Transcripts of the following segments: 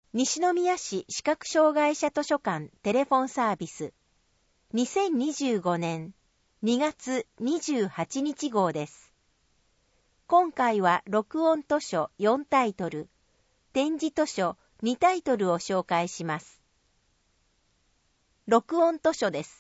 西宮市視覚障害者図書館テレフォンサービス2025年2月28日号です。今回は録音図書4タイトル、展示図書2タイトルを紹介します。録音図書です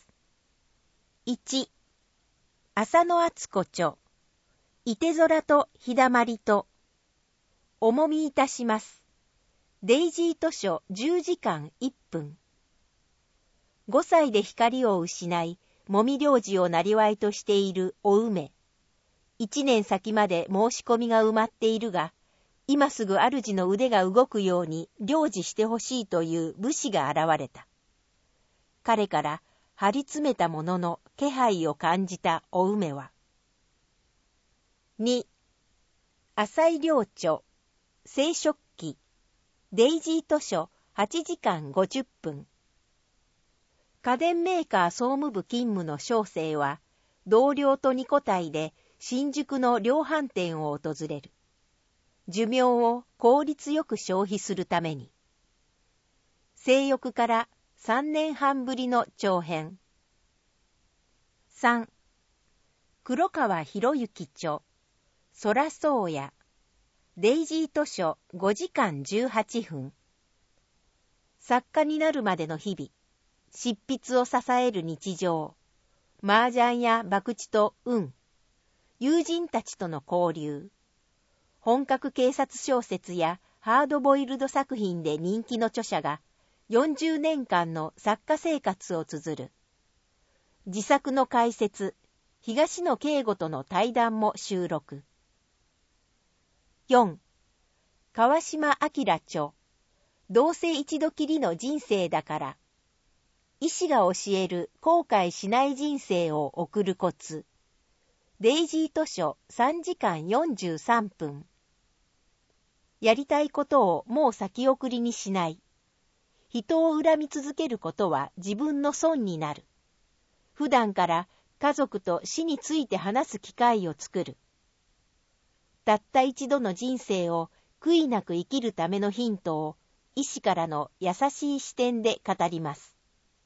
。1、浅野敦子著、いて空とひだまりと、おもみいたします。デイジー図書10時間1分。5歳で光を失い、もみ領事をなりわいとしているお梅。1年先まで申し込みが埋まっているが、今すぐ主の腕が動くように領事してほしいという武士が現れた。彼から張り詰めたものの気配を感じたお梅は。2、浅井良著、聖職記。デイジー図書8時間50分。家電メーカー総務部勤務の小生は、同僚と2個体で新宿の量販店を訪れる。寿命を効率よく消費するために。性欲から3年半ぶりの長編。3、黒川博之著、空そうや。デイジー図書5時間18分。作家になるまでの日々、執筆を支える日常、麻雀や博打と運、友人たちとの交流、本格警察小説やハードボイルド作品で人気の著者が40年間の作家生活を綴る。自作の解説、東野圭吾との対談も収録。4. 川島明著、どうせ一度きりの人生だから。医師が教える後悔しない人生を送るコツ。デイジー図書3時間43分。やりたいことをもう先送りにしない。人を恨み続けることは自分の損になる。普段から家族と死について話す機会を作る。たった一度の人生を悔いなく生きるためのヒントを医師からの優しい視点で語ります。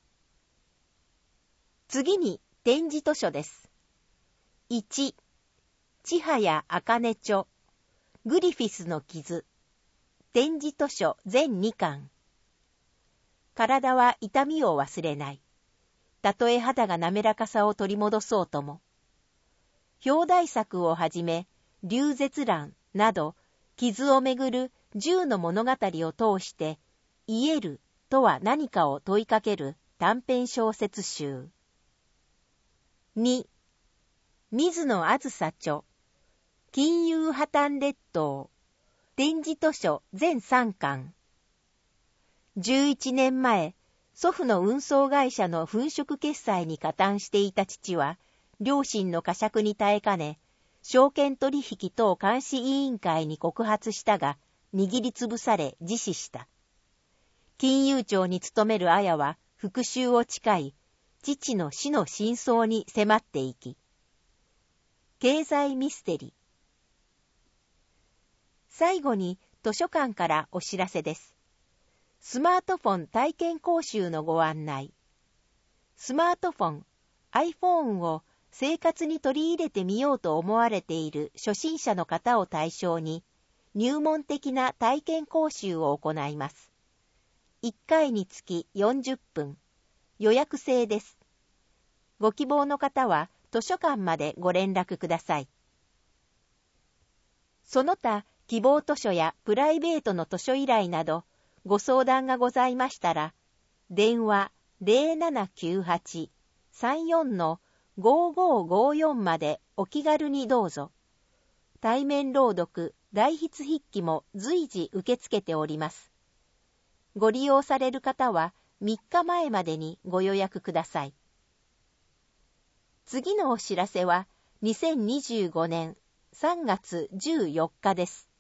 次に展示図書です。1、千早茜著、グリフィスの傷。展示図書全2巻。体は痛みを忘れない。たとえ肌が滑らかさを取り戻そうとも。表題作をはじめ、流絶乱など、傷をめぐる10の物語を通して、癒えるとは何かを問いかける短編小説集。2、水野あずさ著、金融破綻列島。展示図書全3巻。11年前、祖父の運送会社の粉飾決済に加担していた父は、両親の呵責に耐えかね、証券取引等監視委員会に告発したが、握りつぶされ自死した。金融庁に勤める綾は復讐を誓い、父の死の真相に迫っていき。経済ミステリー。最後に図書館からお知らせです。スマートフォン体験講習のご案内。スマートフォン、iPhone を生活に取り入れてみようと思われている初心者の方を対象に、入門的な体験講習を行います。1回につき40分。予約制です。ご希望の方は図書館までご連絡ください。その他、希望図書やプライベートの図書依頼など、ご相談がございましたら、電話 0798-34-5554 までお気軽にどうぞ。対面朗読、代筆筆記も随時受け付けております。ご利用される方は3日前までにご予約ください。次のお知らせは2025年3月14日です。